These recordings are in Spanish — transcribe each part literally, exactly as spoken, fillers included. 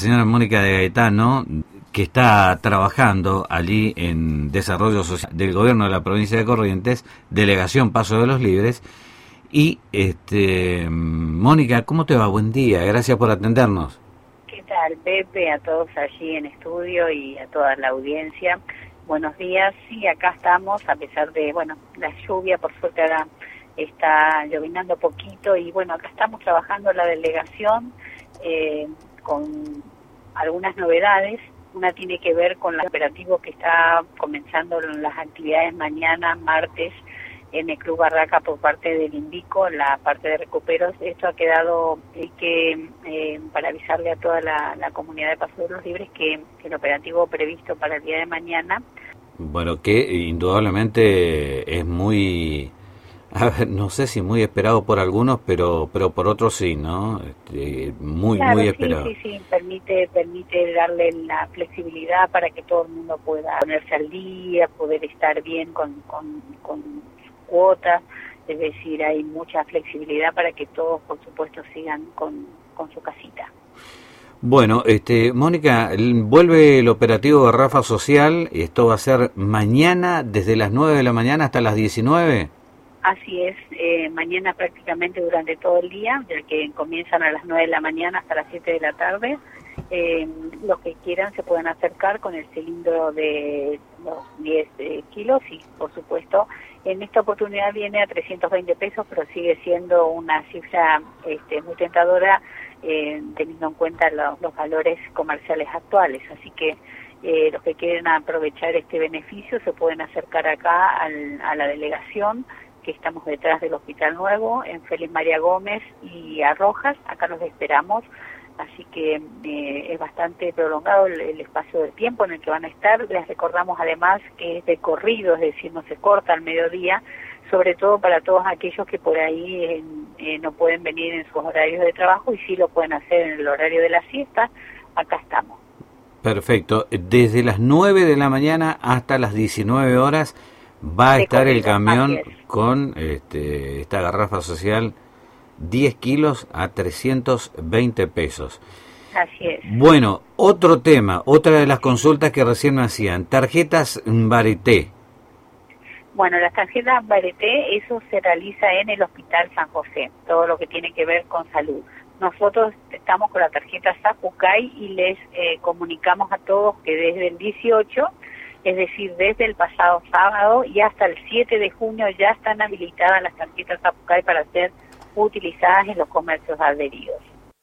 señora Mónica de Gaetano, que está trabajando allí en Desarrollo Social del Gobierno de la Provincia de Corrientes, Delegación Paso de los Libres. Y, este, Mónica, ¿cómo te va? Buen día, gracias por atendernos. ¿Qué tal, Pepe? A todos allí en estudio y a toda la audiencia. Buenos días. Sí, acá estamos, a pesar de, bueno, la lluvia, por suerte ahora está llovinando poquito y, bueno, acá estamos trabajando en la delegación eh, con algunas novedades. Una tiene que ver con el operativo que está comenzando las actividades mañana, martes, en el Club Barraca por parte del INVICO, la parte de recuperos. Esto ha quedado eh, que eh, para avisarle a toda la, la comunidad de Paso de los Libres que, que el operativo previsto para el día de mañana. Bueno, que indudablemente es muy, a ver, no sé si muy esperado por algunos, pero pero por otros sí, ¿no? Este, muy, claro, muy esperado. Sí, sí, sí, permite, permite darle la flexibilidad para que todo el mundo pueda ponerse al día, poder estar bien con, con, con cuotas, es decir, hay mucha flexibilidad para que todos, por supuesto, sigan con, con su casita. Bueno, este, Mónica, vuelve el operativo Garrafa Social, y esto va a ser mañana desde las nueve de la mañana hasta las diecinueve. Así es, eh, mañana prácticamente durante todo el día, ya que comienzan a las nueve de la mañana hasta las siete de la tarde. Eh, los que quieran se pueden acercar con el cilindro de los diez eh, kilos y, por supuesto, en esta oportunidad viene a trescientos veinte pesos, pero sigue siendo una cifra este, muy tentadora eh, teniendo en cuenta lo, los valores comerciales actuales. Así que eh, los que quieren aprovechar este beneficio se pueden acercar acá al, a la delegación, que estamos detrás del Hospital Nuevo, en Félix María Gómez y a Rojas. Acá los esperamos. Así que eh, es bastante prolongado el, el espacio de tiempo en el que van a estar. Les recordamos además que es de corrido, es decir, no se corta al mediodía, sobre todo para todos aquellos que por ahí eh, eh, no pueden venir en sus horarios de trabajo y sí lo pueden hacer en el horario de la siesta. Acá estamos. Perfecto. Desde las nueve de la mañana hasta las diecinueve horas va a de estar corrido, el camión con este, esta garrafa social, diez kilos a trescientos veinte pesos. Así es. Bueno, otro tema, otra de las consultas que recién me hacían, tarjetas Varité. Bueno, las tarjetas Varité, eso se realiza en el Hospital San José, todo lo que tiene que ver con salud. Nosotros estamos con la tarjeta Zapucay y les eh, comunicamos a todos que desde el dieciocho, es decir, desde el pasado sábado y hasta el siete de junio ya están habilitadas las tarjetas Zapucay para ser utilizadas en los comercios adheridos.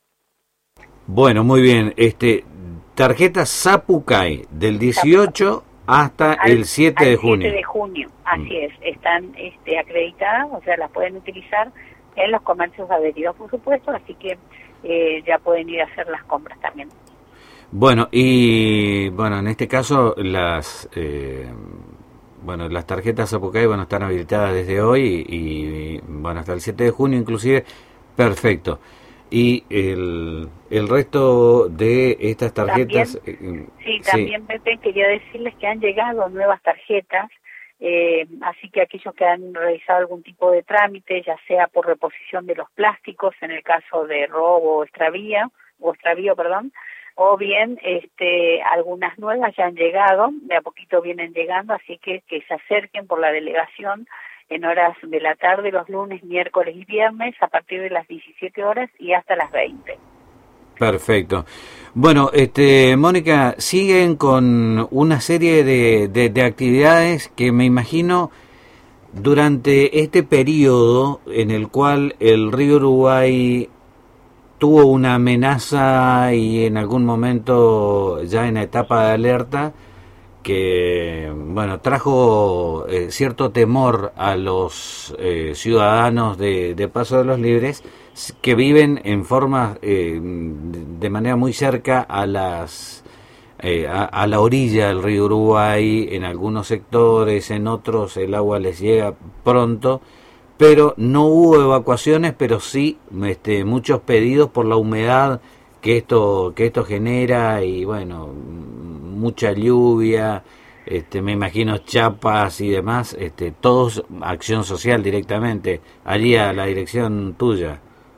Bueno, muy bien. Este, tarjeta Zapucay del dieciocho hasta al, el siete de junio. siete de junio, así mm. es. Están este, acreditadas, o sea, las pueden utilizar en los comercios adheridos, por supuesto, así que eh, ya pueden ir a hacer las compras también. Bueno, y bueno, en este caso las eh, bueno, las tarjetas Zapucay van a estar habilitadas desde hoy y, y bueno, hasta el siete de junio inclusive. Perfecto. Y el, el resto de estas tarjetas... También, eh, sí, también, sí. Pepe, quería decirles que han llegado nuevas tarjetas, eh, así que aquellos que han realizado algún tipo de trámite, ya sea por reposición de los plásticos, en el caso de robo o extravío, o extravío, perdón, o bien este, algunas nuevas ya han llegado, de a poquito vienen llegando, así que que se acerquen por la delegación en horas de la tarde, los lunes, miércoles y viernes, a partir de las diecisiete horas y hasta las veinte. Perfecto. Bueno, este, Mónica, siguen con una serie de, de, de actividades que me imagino durante este periodo en el cual el río Uruguay tuvo una amenaza y en algún momento ya en la etapa de alerta que, bueno, trajo eh, cierto temor a los eh, ciudadanos de, de Paso de los Libres que viven en forma, eh, de manera muy cerca a las eh, a, a la orilla del río Uruguay, en algunos sectores, en otros el agua les llega pronto, pero no hubo evacuaciones, pero sí este, muchos pedidos por la humedad que esto que esto genera y bueno, mucha lluvia, este, me imagino chapas y demás, este, todos acción social directamente allí a la dirección tuya.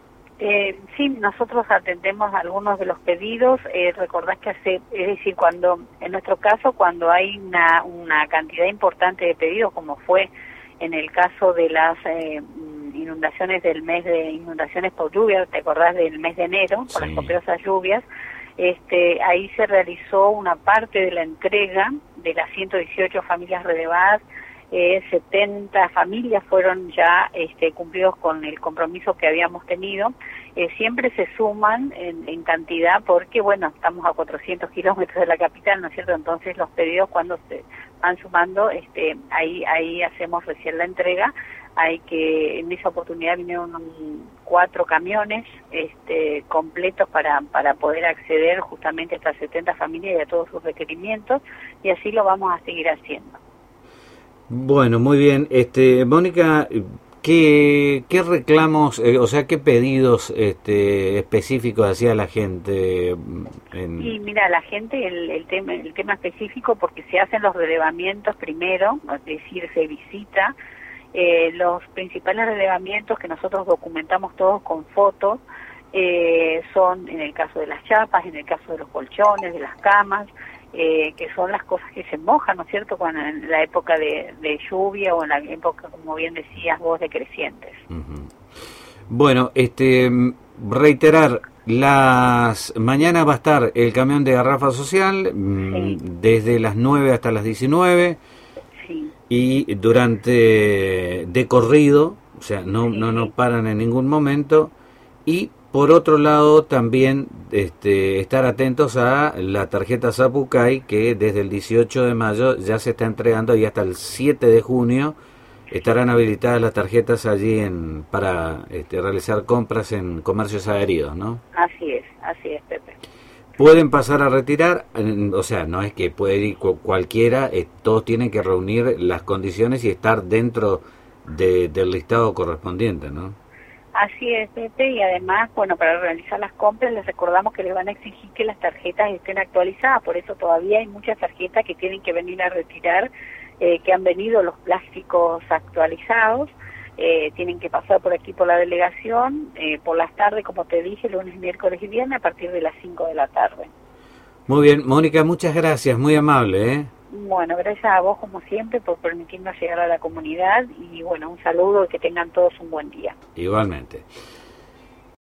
Eh, sí, nosotros atendemos algunos de los pedidos. Eh, recordás que hace, es decir, cuando, en nuestro caso, cuando hay una, una cantidad importante de pedidos, como fue en el caso de las eh, inundaciones del mes de inundaciones por lluvia, ¿te acordás del mes de enero, por Sí. las copiosas lluvias? Este, ahí se realizó una parte de la entrega de las ciento dieciocho familias relevadas. Eh, setenta familias fueron ya este, cumplidos con el compromiso que habíamos tenido. Eh, siempre se suman en, en cantidad porque, bueno, estamos a cuatrocientos kilómetros de la capital, ¿no es cierto? Entonces los pedidos cuando se van sumando, este, ahí ahí hacemos recién la entrega. Hay que, en esa oportunidad vinieron um, cuatro camiones este, completos para, para poder acceder justamente a estas setenta familias y a todos sus requerimientos, y así lo vamos a seguir haciendo. Bueno, muy bien. Este, Mónica, ¿qué, qué reclamos, eh, o sea, qué pedidos este, específicos hacía la gente? En... Y mira, la gente, el, el, tema, el tema específico, porque se hacen los relevamientos primero, es decir, se visita eh, los principales relevamientos que nosotros documentamos todos con fotos, eh, son en el caso de las chapas, en el caso de los colchones, de las camas, Eh, que son las cosas que se mojan, ¿no es cierto?, cuando en la época de, de lluvia o en la época, como bien decías vos, de crecientes. Uh-huh. Bueno, este, reiterar, las mañana va a estar el camión de Garrafa Social, sí, desde las nueve hasta las diecinueve, sí, y durante de corrido, o sea, no, sí, no, no paran en ningún momento, y por otro lado, también este, estar atentos a la tarjeta Zapucay, que desde el dieciocho de mayo ya se está entregando y hasta el siete de junio estarán habilitadas las tarjetas allí en para este, realizar compras en comercios adheridos, ¿no? Así es, así es, Pepe. Pueden pasar a retirar, o sea, no es que puede ir cualquiera, eh, todos tienen que reunir las condiciones y estar dentro de, del listado correspondiente, ¿no? Así es, Pepe, y además, bueno, para realizar las compras les recordamos que les van a exigir que las tarjetas estén actualizadas, por eso todavía hay muchas tarjetas que tienen que venir a retirar, eh, que han venido los plásticos actualizados, eh, tienen que pasar por aquí por la delegación, eh, por las tardes, como te dije, lunes, miércoles y viernes, a partir de las cinco de la tarde. Muy bien, Mónica, muchas gracias, muy amable, ¿eh? Bueno, gracias a vos como siempre por permitirnos llegar a la comunidad y bueno, un saludo y que tengan todos un buen día. Igualmente.